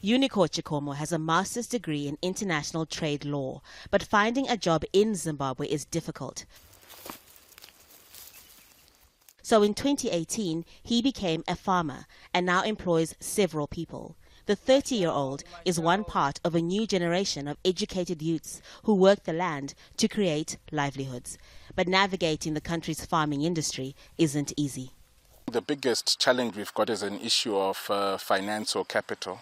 Unicorn Chikomo has a master's degree in international trade law, but finding a job in Zimbabwe is difficult. So in 2018, he became a farmer and now employs several people. The 30-year-old is one part of a new generation of educated youths who work the land to create livelihoods. But navigating the country's farming industry isn't easy. The biggest challenge we've got is an issue of finance or capital.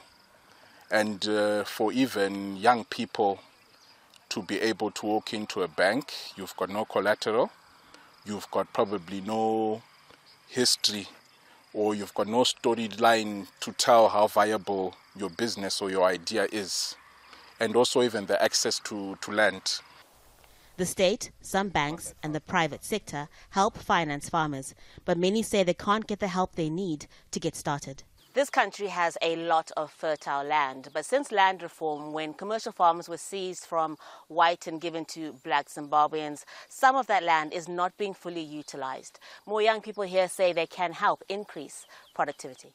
And for even young people to be able to walk into a bank, you've got no collateral, you've got probably no history, or you've got no storyline to tell how viable your business or your idea is, and also even the access to land. The state, some banks and the private sector help finance farmers, but many say they can't get the help they need to get started. This country has a lot of fertile land, but since land reform, when commercial farms were seized from white and given to black Zimbabweans, some of that land is not being fully utilized. More young people here say they can help increase productivity.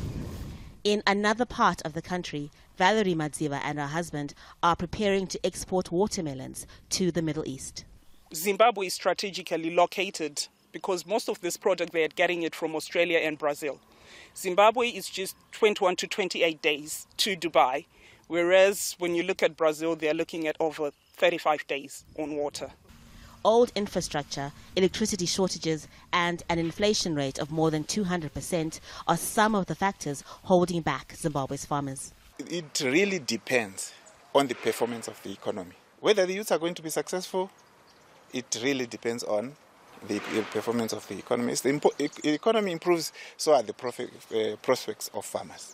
In another part of the country, Valerie Madziva and her husband are preparing to export watermelons to the Middle East. Zimbabwe is strategically located because most of this product they are getting it from Australia and Brazil. Zimbabwe is just 21 to 28 days to Dubai, whereas when you look at Brazil, they're looking at over 35 days on water. Old infrastructure, electricity shortages and an inflation rate of more than 200% are some of the factors holding back Zimbabwe's farmers. It really depends on the performance of the economy. Whether the youths are going to be successful, it really depends on the performance of the economy. If the economy improves, so are the prospects of farmers.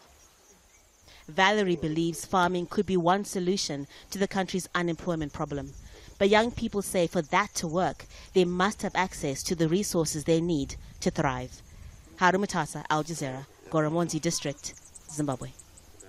Valerie believes farming could be one solution to the country's unemployment problem. But young people say for that to work, they must have access to the resources they need to thrive. Haru Matasa, Al Jazeera, Goramonzi District, Zimbabwe.